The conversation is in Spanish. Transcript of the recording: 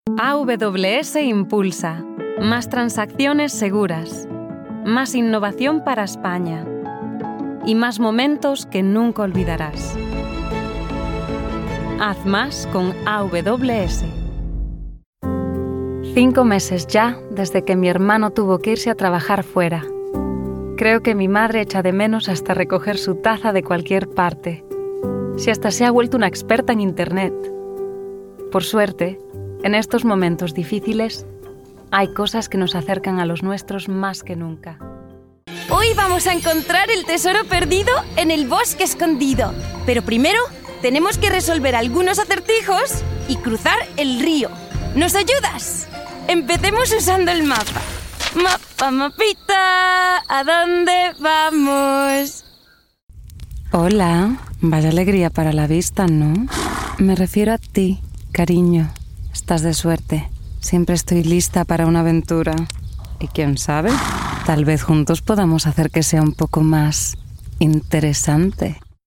AWS impulsa más transacciones seguras, más innovación para España y más momentos que nunca olvidarás. Haz más con AWS. 5 meses ya desde que mi hermano tuvo que irse a trabajar fuera. Creo que mi madre echa de menos hasta recoger su taza de cualquier parte. Si hasta se ha vuelto una experta en Internet. Por suerte, en estos momentos difíciles, hay cosas que nos acercan a los nuestros más que nunca. Hoy vamos a encontrar el tesoro perdido en el bosque escondido. Pero primero, tenemos que resolver algunos acertijos y cruzar el río. ¿Nos ayudas? Empecemos usando el mapa. Mapita, ¿a dónde vamos? Hola, vaya alegría para la vista, ¿no? Me refiero a ti, cariño. Estás de suerte. Siempre estoy lista para una aventura. Y quién sabe, tal vez juntos podamos hacer que sea un poco más interesante.